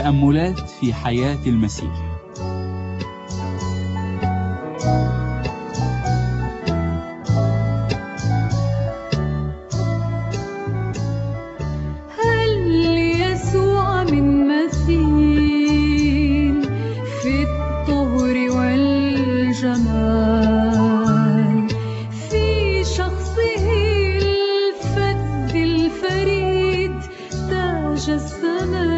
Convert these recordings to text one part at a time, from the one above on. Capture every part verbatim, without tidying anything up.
تأملات في حياة المسيح. هل يسوع من مثيل في الطهر والجمال، في شخصه الفذ الفريد تاج السما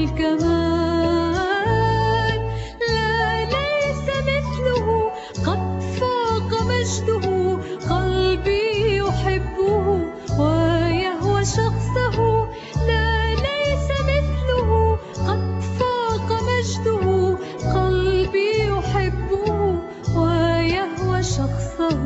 الكمال. لا ليس مثله، قد فاق مجده، قلبي يحبه ويهوى شخصه. لا ليس مثله، قد فاق مجده، قلبي يحبه ويهوى شخصه.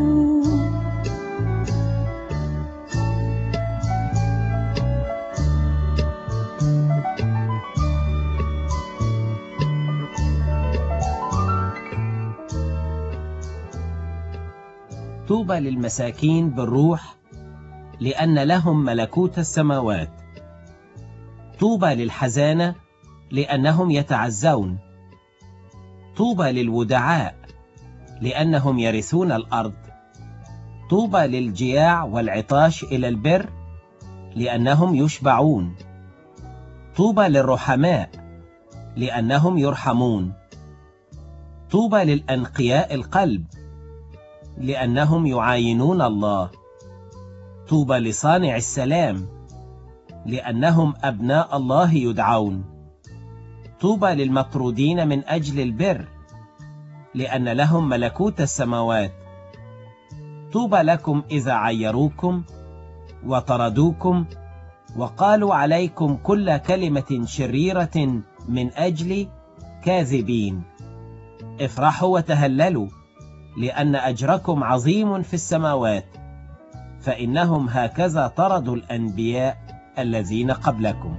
طوبى للمساكين بالروح لأن لهم ملكوت السماوات. طوبى للحزانة لأنهم يتعزون. طوبى للودعاء لأنهم يرثون الأرض. طوبى للجياع والعطاش إلى البر لأنهم يشبعون. طوبى للرحماء لأنهم يرحمون. طوبى للأنقياء القلب لأنهم يعاينون الله. طوبى لصانع السلام لأنهم أبناء الله يدعون. طوبى للمطرودين من أجل البر لأن لهم ملكوت السماوات. طوبى لكم إذا عيروكم وطردوكم وقالوا عليكم كل كلمة شريرة من أجل كاذبين. افرحوا وتهللوا لأن أجركم عظيم في السماوات، فإنهم هكذا طردوا الأنبياء الذين قبلكم.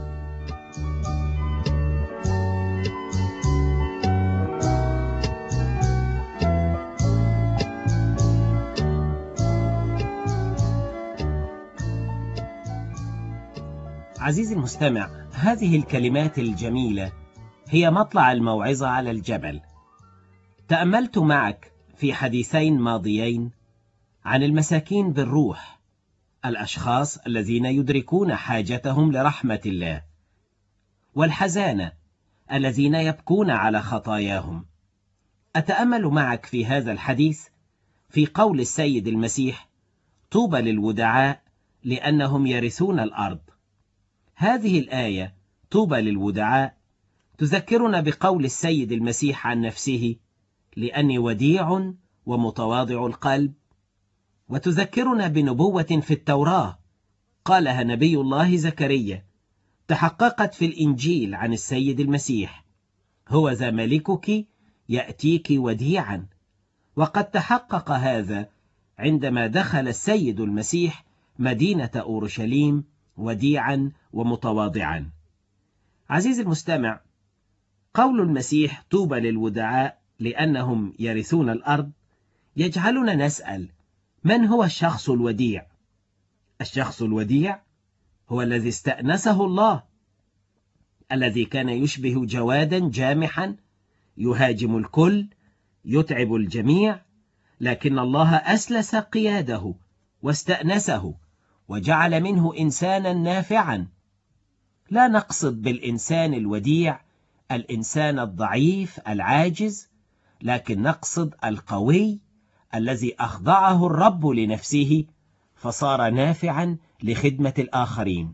عزيزي المستمع، هذه الكلمات الجميلة هي مطلع الموعظة على الجبل. تأملت معك في حديثين ماضيين عن المساكين بالروح، الأشخاص الذين يدركون حاجتهم لرحمة الله، والحزانة الذين يبكون على خطاياهم. أتأمل معك في هذا الحديث في قول السيد المسيح: طوبى للودعاء لأنهم يرثون الأرض. هذه الآية طوبى للودعاء تذكرنا بقول السيد المسيح عن نفسه: لأني وديع ومتواضع القلب. وتذكرنا بنبوة في التوراة قالها نبي الله زكريا، تحققت في الإنجيل عن السيد المسيح: هو ذا ملكك يأتيك وديعا. وقد تحقق هذا عندما دخل السيد المسيح مدينة أورشليم وديعا ومتواضعا. عزيزي المستمع، قول المسيح طوبى للودعاء لأنهم يرثون الأرض يجعلنا نسأل: من هو الشخص الوديع؟ الشخص الوديع هو الذي استأنسه الله، الذي كان يشبه جوادا جامحا يهاجم الكل، يتعب الجميع، لكن الله أسلس قياده واستأنسه وجعل منه إنسانا نافعا. لا نقصد بالإنسان الوديع الإنسان الضعيف العاجز، لكن نقصد القوي الذي أخضعه الرب لنفسه فصار نافعا لخدمة الآخرين.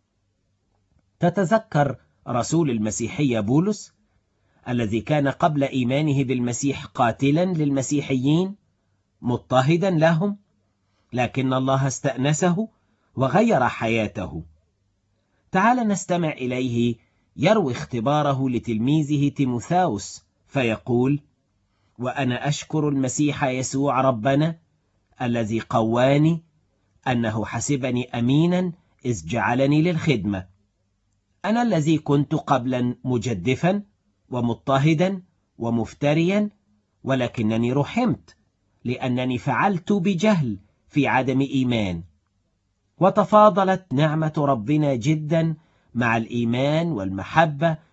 تتذكر رسول المسيحية بولس الذي كان قبل إيمانه بالمسيح قاتلا للمسيحيين مضطهدا لهم، لكن الله استأنسه وغير حياته. تعال نستمع إليه يروي اختباره لتلميذه تيموثاوس فيقول: وأنا أشكر المسيح يسوع ربنا الذي قواني أنه حسبني أمينا إذ جعلني للخدمة. أنا الذي كنت قبلا مجدفا ومضطهدا ومفتريا، ولكنني رحمت لأنني فعلت بجهل في عدم إيمان. وتفاضلت نعمة ربنا جدا مع الإيمان والمحبة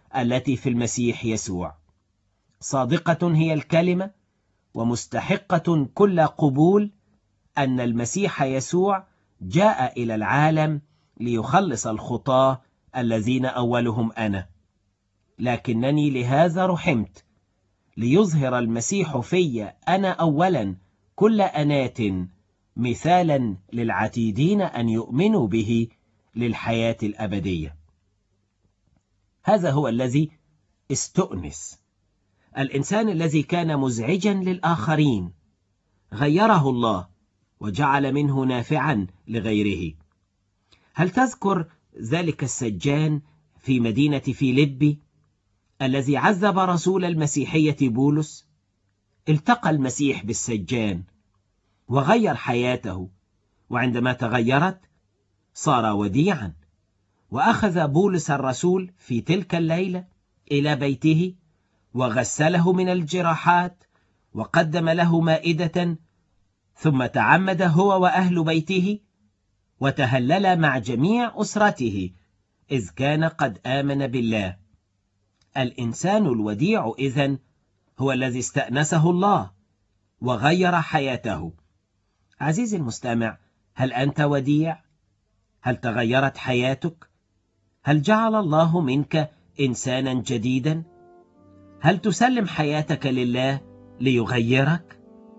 التي في المسيح يسوع. صادقة هي الكلمة ومستحقة كل قبول أن المسيح يسوع جاء إلى العالم ليخلص الخطاة الذين أولهم أنا، لكنني لهذا رحمت، ليظهر المسيح في أنا أولا كل أنات مثالا للعتيدين أن يؤمنوا به للحياة الأبدية. هذا هو الذي استؤنس. الإنسان الذي كان مزعجا للآخرين غيره الله وجعل منه نافعا لغيره. هل تذكر ذلك السجان في مدينة فيليبي الذي عذب رسول المسيحية بولس؟ التقى المسيح بالسجان وغير حياته، وعندما تغيرت صار وديعا. وأخذ بولس الرسول في تلك الليلة إلى بيته وغسله من الجراحات وقدم له مائدة، ثم تعمد هو وأهل بيته وتهلل مع جميع أسرته إذ كان قد آمن بالله. الإنسان الوديع إذن هو الذي استأنسه الله وغير حياته. عزيزي المستمع، هل أنت وديع؟ هل تغيرت حياتك؟ هل جعل الله منك إنسانا جديدا؟ هل تسلم حياتك لله ليغيرك؟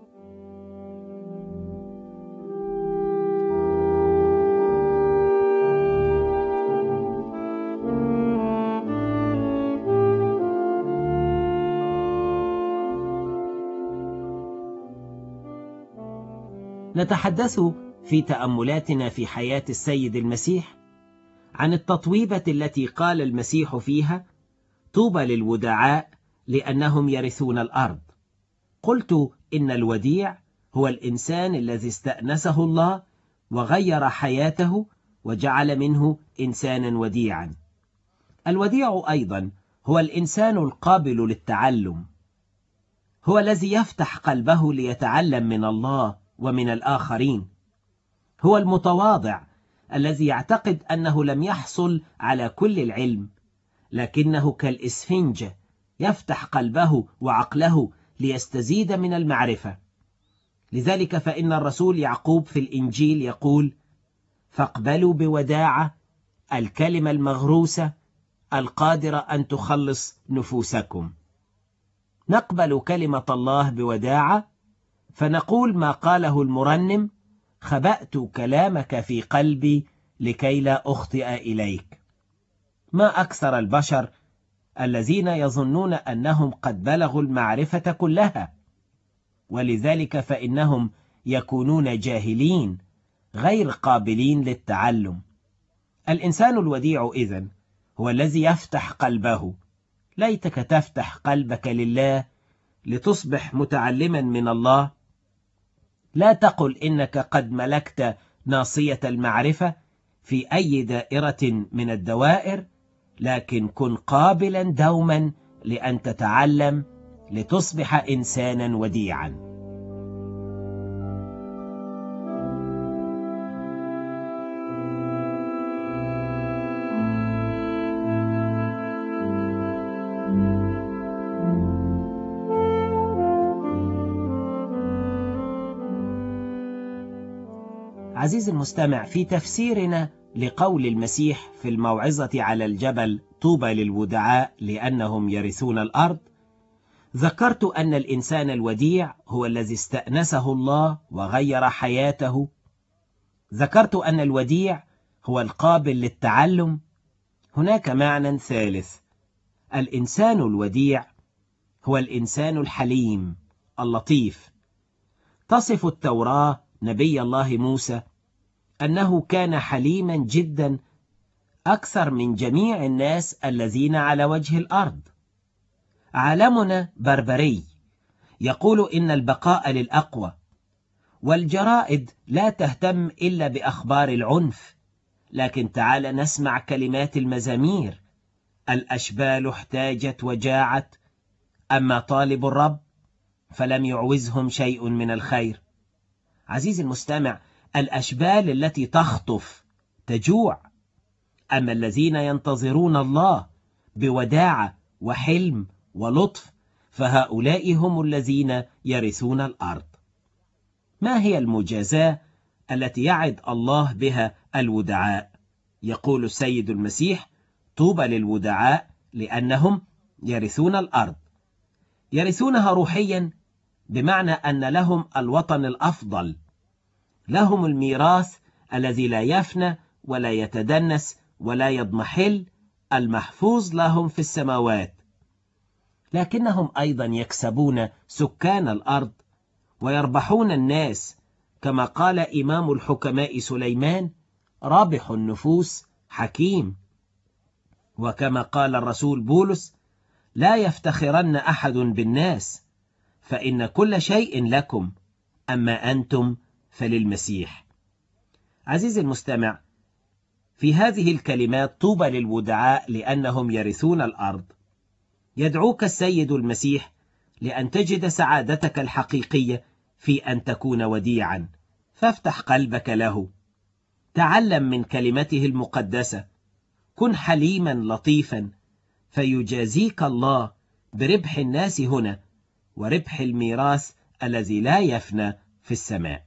نتحدث في تأملاتنا في حياة السيد المسيح عن التطويبة التي قال المسيح فيها: طوبى للودعاء لأنهم يرثون الأرض. قلت إن الوديع هو الإنسان الذي استأنسه الله وغير حياته وجعل منه إنسانا وديعا. الوديع أيضا هو الإنسان القابل للتعلم، هو الذي يفتح قلبه ليتعلم من الله ومن الآخرين. هو المتواضع الذي يعتقد أنه لم يحصل على كل العلم، لكنه كالإسفنجة يفتح قلبه وعقله ليستزيد من المعرفة. لذلك فإن الرسول يعقوب في الإنجيل يقول: فاقبلوا بوداعة الكلمة المغروسة القادرة أن تخلص نفوسكم. نقبل كلمة الله بوداعة فنقول ما قاله المرنم: خبأت كلامك في قلبي لكي لا أخطئ إليك. ما أكثر البشر الذين يظنون أنهم قد بلغوا المعرفة كلها، ولذلك فإنهم يكونون جاهلين غير قابلين للتعلم. الإنسان الوديع إذن هو الذي يفتح قلبه. ليتك تفتح قلبك لله لتصبح متعلما من الله. لا تقل إنك قد ملكت ناصية المعرفة في أي دائرة من الدوائر، لكن كن قابلا دوما لأن تتعلم لتصبح إنسانا وديعا. عزيزي المستمع، في تفسيرنا لقول المسيح في الموعظة على الجبل: طوبى للودعاء لأنهم يرثون الأرض، ذكرت أن الإنسان الوديع هو الذي استأنسه الله وغير حياته. ذكرت أن الوديع هو القابل للتعلم. هناك معنى ثالث: الإنسان الوديع هو الإنسان الحليم اللطيف. تصف التوراة نبي الله موسى أنه كان حليما جدا أكثر من جميع الناس الذين على وجه الأرض. عالمنا بربري يقول إن البقاء للأقوى، والجرائد لا تهتم إلا بأخبار العنف. لكن تعال نسمع كلمات المزامير: الأشبال احتاجت وجاعت، أما طالب الرب فلم يعوزهم شيء من الخير. عزيزي المستمع، الأشبال التي تخطف تجوع، أما الذين ينتظرون الله بوداعة وحلم ولطف، فهؤلاء هم الذين يرثون الأرض. ما هي المجازاة التي يعد الله بها الودعاء؟ يقول السيد المسيح: طوبى للودعاء لأنهم يرثون الأرض. يرثونها روحيا، بمعنى أن لهم الوطن الأفضل، لهم الميراث الذي لا يفنى ولا يتدنس ولا يضمحل، المحفوظ لهم في السماوات. لكنهم أيضا يكسبون سكان الأرض ويربحون الناس، كما قال إمام الحكماء سليمان: رابح النفوس حكيم. وكما قال الرسول بولس: لا يفتخرن أحد بالناس، فإن كل شيء لكم، أما أنتم فللمسيح. عزيزي المستمع، في هذه الكلمات طوبى للودعاء لأنهم يرثون الأرض، يدعوك السيد المسيح لأن تجد سعادتك الحقيقية في أن تكون وديعا، فافتح قلبك له، تعلم من كلمته المقدسة، كن حليما لطيفا، فيجازيك الله بربح الناس هنا وربح الميراث الذي لا يفنى في السماء.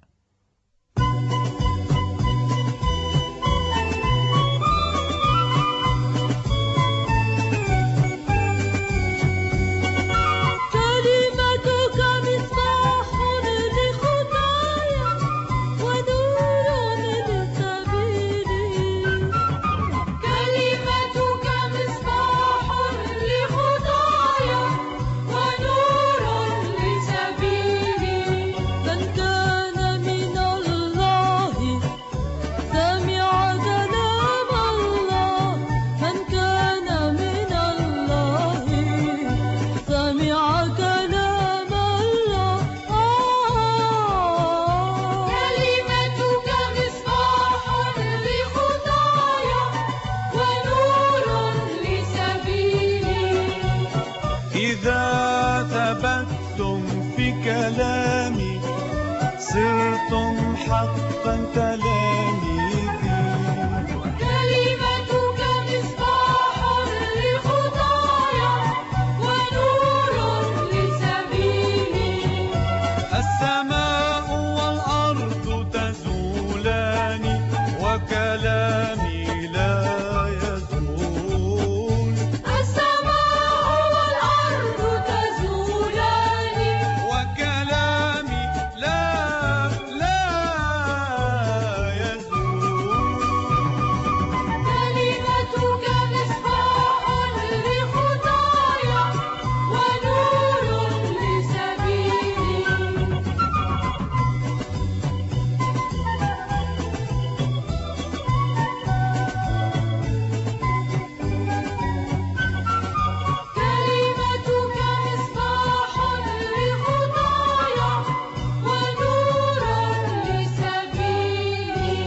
كلامي صرتم حقا تلاميذي. كلمتك مصباح لخطايا ونور لسبيلي. السماء والأرض تزولان وكلامي لا يزول. السماء والأرض تزولان وكلامي لا لا يزول. كلمتك مصباح لخطايا ونور لسبيلي. كلمتك مصباح لخطايا ونور لسبيلي.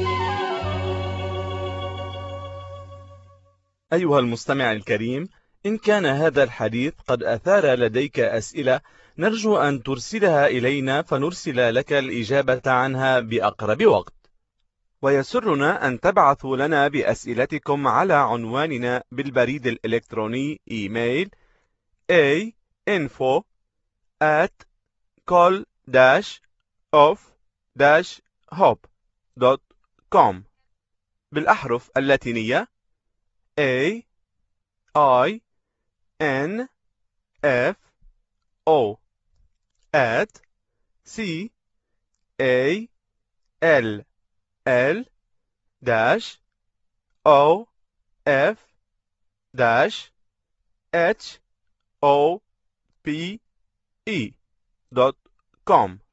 أيها المستمع الكريم، إن كان هذا الحديث قد أثار لديك أسئلة، نرجو أن ترسلها إلينا فنرسل لك الإجابة عنها بأقرب وقت. ويسرنا أن تبعثوا لنا بأسئلتكم على عنواننا بالبريد الإلكتروني إيميل a info at col dash of dash hope dot com بالأحرف اللاتينية A I N F O at C A L L dash O F dash H O P E dot com.